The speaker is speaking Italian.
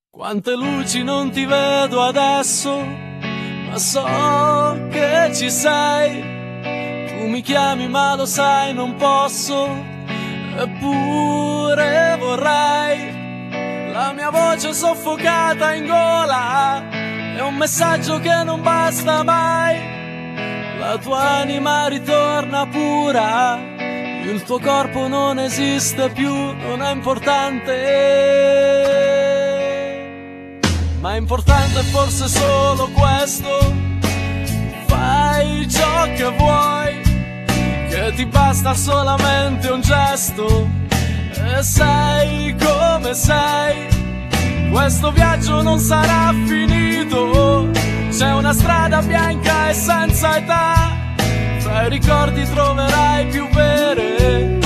Quante luci non ti vedo adesso, ma so che ci sei. Tu mi chiami ma lo sai non posso, eppure vorrei. La mia voce soffocata in gola è un messaggio che non basta mai. La tua anima ritorna pura, il tuo corpo non esiste più, non è importante. Ma è importante forse solo questo: fai ciò che vuoi, che ti basta solamente un gesto, e sei come sei. Questo viaggio non sarà finito, c'è una strada bianca e senza età, fra i ricordi troverai più vere